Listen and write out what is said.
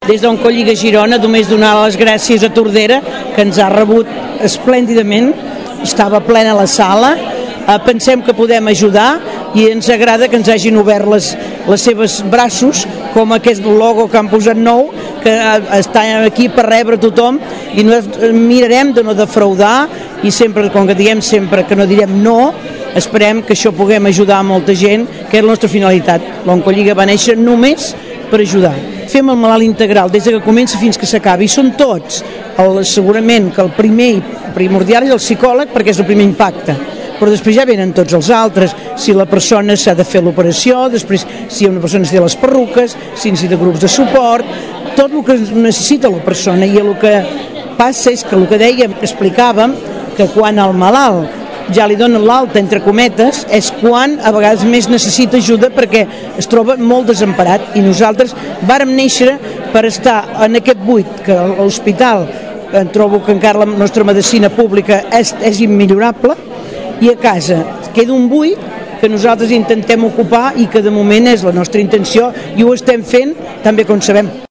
Des d'Oncolliga Girona només donar les gràcies a Tordera, que ens ha rebut esplèndidament, estava plena la sala, pensem que podem ajudar i ens agrada que ens hagin obert les seves braços, com aquest logo que han posat nou, que està aquí per rebre tothom, i nosaltres mirarem de no defraudar, i sempre, com que diem sempre que no direm no, esperem que això puguem ajudar a molta gent, que és la nostra finalitat. L'Oncolliga va néixer només per ajudar. Fem el malalt integral des que comença fins que s'acabi, i són tots. Segurament que el primer i primordial és el psicòleg, perquè és el primer impacte, però després ja venen tots els altres, si la persona s'ha de fer l'operació, després si una persona es té les perruques, si necessita grups de suport, tot el que necessita la persona. I el que passa és que el que dèiem, explicàvem, que quan el malalt ja li donen l'alta, entre cometes, és quan a vegades més necessita ajuda perquè es troba molt desemparat, i nosaltres vàrem néixer per estar en aquest buit, que l'hospital, trobo que encara la nostra medicina pública és immillorable, i a casa queda un buit que nosaltres intentem ocupar i que de moment és la nostra intenció, i ho estem fent tan bé com sabem.